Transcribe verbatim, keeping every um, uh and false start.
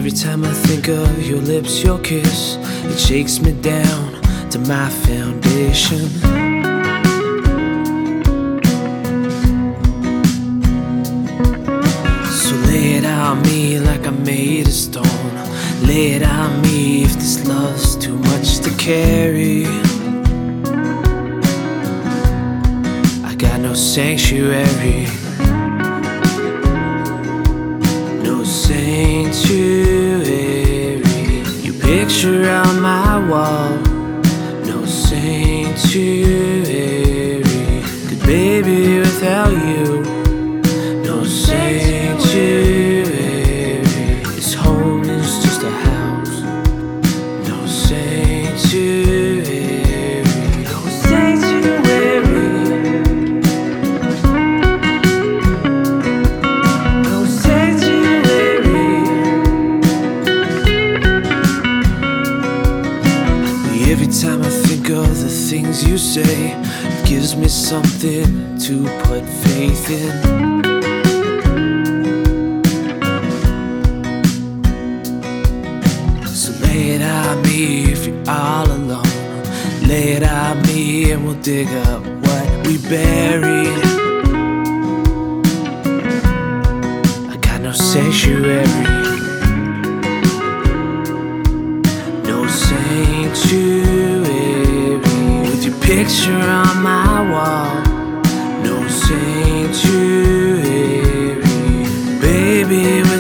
Every time I think of your lips, your kiss, it shakes me down to my foundation. So lay it on me like I made of stone. Lay it on me if this love's too much to carry. I got no sanctuary, no sanctuary. Your picture on my wall, no sanctuary. Good baby, without you, no sanctuary. This home is just a house, no sanctuary, no sanctuary, no sanctuary. Every time I think of the things you say, it gives me something to put faith in. So lay it on me if you're all alone. Lay it on me and we'll dig up what we buried. I got no sanctuary, no sanctuary. With your picture on my wall, no sanctuary. Baby,